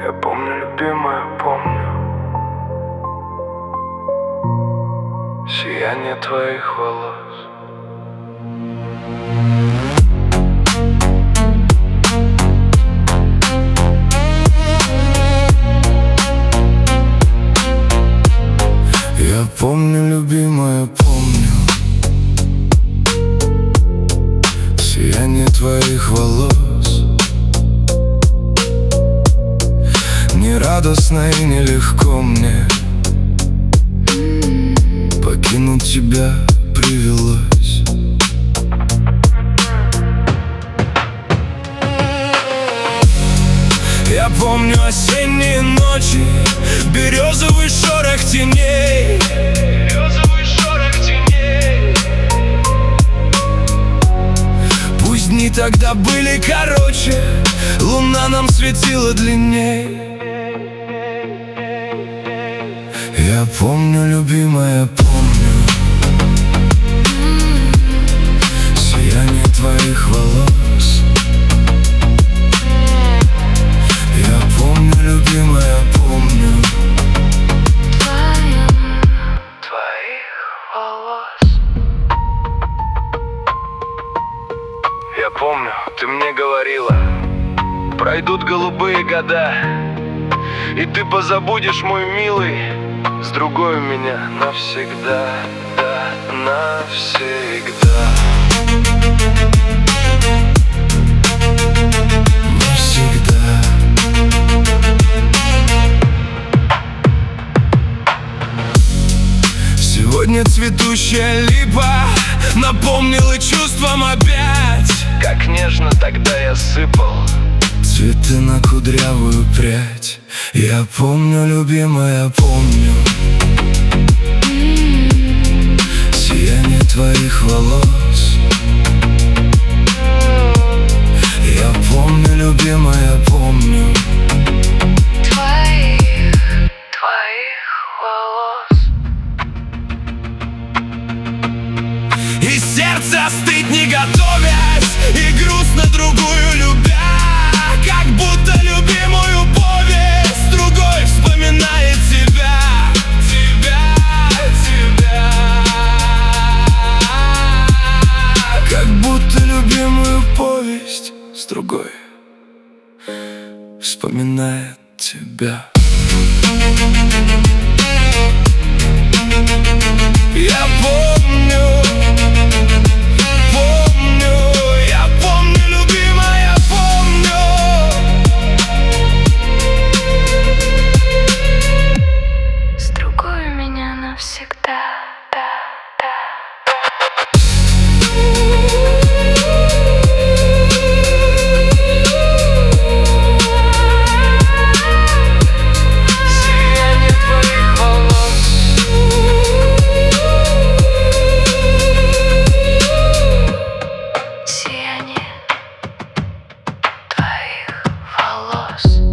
Я помню, любимая, помню сияние твоих волос. Я помню, любимая, помню сияние твоих волос. Не радостно и нелегко мне покинуть тебя привелось. Я помню осенние ночи, березовый шорох теней, Пусть дни тогда были короче, луна нам светила длинней. Я помню, любимая, помню сияние твоих волос. Я помню, любимая, помню твоих волос. Я помню, ты мне говорила, пройдут голубые года, и ты позабудешь, мой милый, с другой у меня навсегда, да, навсегда. Навсегда. Сегодня цветущая липа напомнила чувствам опять, как нежно тогда я сыпал цветы на кудрявую прядь. Я помню, любимая, помню сияние твоих волос. Я помню, любимая, помню твоих волос. И сердце остыть не готовясь, и грустно другую любя, как будто любимую повесть другой вспоминает тебя, тебя. Как будто любимую повесть с другой вспоминает тебя. Я помню, я помню, любимая, помню с другой у меня навсегда, да. сияние твоих волос. Сияние твоих волос.